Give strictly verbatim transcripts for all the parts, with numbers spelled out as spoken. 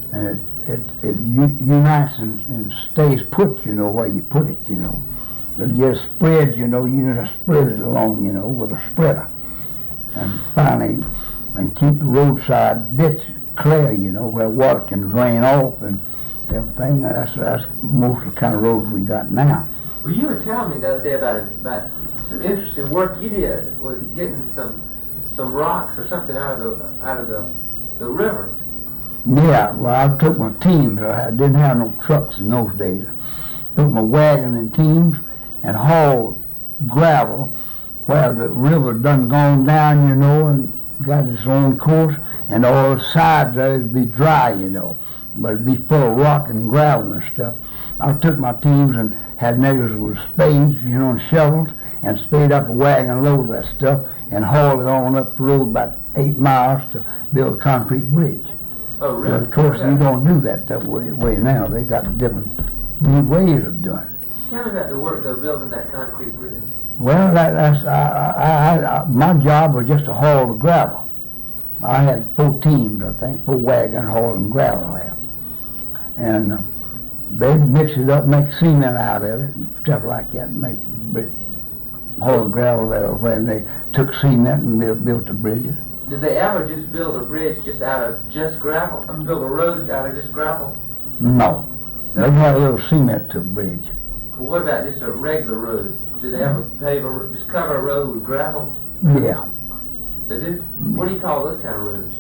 and it it, it u- unites and, and stays put, you know, where you put it, you know. It just spreads, you know, you just spread it along, you know, with a spreader. And finally, and keep the roadside ditch clear, you know, where water can drain off and everything. That's, that's most of the kind of roads we got now. Well, you were telling me the other day about it, about some interesting work you did with getting some some rocks or something out of the out of the the river. Yeah, well, I took my teams. I didn't have no trucks in those days. Took my wagon and teams and hauled gravel where the river done gone down, you know, and got its own course, and all the sides there would be dry, you know, but it'd be full of rock and gravel and stuff. I took my teams and had niggers with spades, you know, and shovels, and spade up a wagon load of that stuff and hauled it on up the road about eight miles to build a concrete bridge. Oh, really? But of course, you don't do that that way, way now. They got different new ways of doing it. Tell me about the work they were building that concrete bridge. Well, that, that's I, I, I, my job was just to haul the gravel. I had four teams, I think, four wagons hauling gravel there, and uh, they mix it up, make cement out of it, and stuff like that. Make haul the gravel there. When they took cement and built, built the bridges. Did they ever just build a bridge just out of just gravel? I mean, build a road out of just gravel? No, they had a little cement to the bridge. Well, what about just a regular road? Did they ever pave a, just cover a road with gravel? Yeah. They did? What do you call those kind of roads?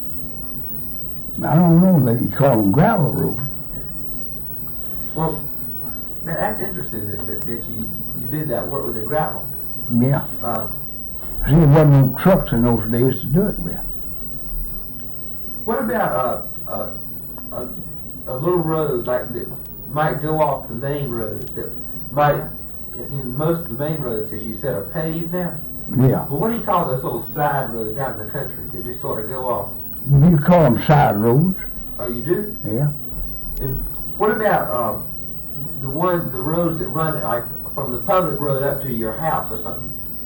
I don't know. They call them gravel roads. Well, now that's interesting that, that, that you, you did that work with the gravel. Yeah. Uh, See, there wasn't no trucks in those days to do it with. what about uh, uh, a, a little road like that might go off the main road that might, in most of the main roads, as you said, are paved now? Yeah. But what do you call those little side roads out in the country that just sort of go off? You call them side roads. Oh, you do? Yeah. And what about uh, the one, the roads that run like from the public road up to your house or something?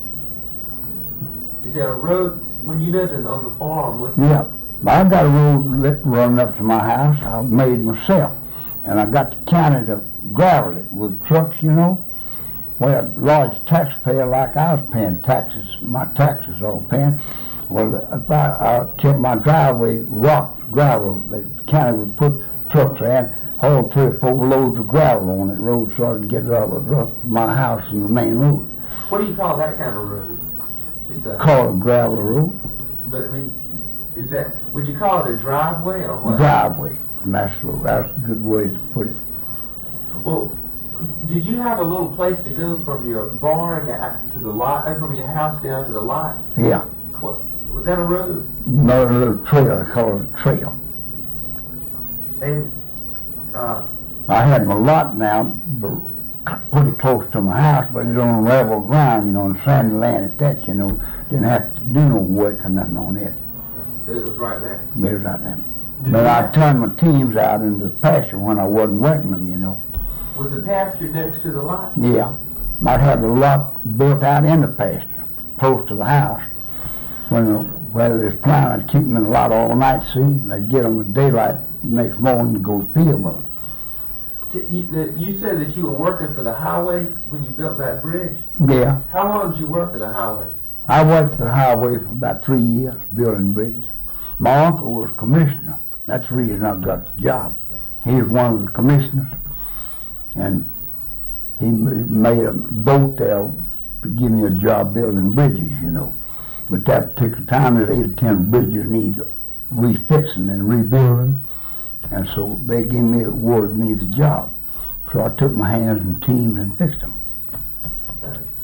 Is there a road when you lived in, on the farm? Was Yeah. I got a road lit running up to my house. I made myself, and I got the county to gravel it with trucks, you know. Well, a large taxpayer like I was paying taxes, my taxes all paying. Well, if I, I kept my driveway rocked gravel, the county would put trucks in, haul three or four loads of gravel on that road so I could get it out of my house and the main road. What do you call that kind of road? Just a Call it a gravel road. But I mean, is that, would you call it a driveway or what? Driveway. And that's, that's a good way to put it. Well, did you have a little place to go from your barn to the lot, or from your house down to the lot? Yeah. What, was that a road? Another little trail, they call it a trail. And, uh, I had my lot now, but pretty close to my house, but it's on level ground, you know, and sandy land at that, you know. Didn't have to do no work or nothing on it. so it was right there. It was right there. But I turned my teams out into the pasture when I wasn't working them, you know. Was the pasture next to the lot? Yeah. I'd have the lot built out in the pasture, close to the house. When the weather is plowing, I'd keep them in the lot all night, see? And I'd get them with daylight the next morning to go to the field with them. You, you said that you were working for the highway when you built that bridge. Yeah. How long did you work for the highway? I worked for the highway for about three years, building bridges. My uncle was commissioner. That's the reason I got the job. He was one of the commissioners, and he made a boat there to give me a job building bridges, you know. But that particular time, there's eight or ten bridges need refixing and rebuilding. And so they gave me, awarded me the job. So I took my hands and teams and fixed them.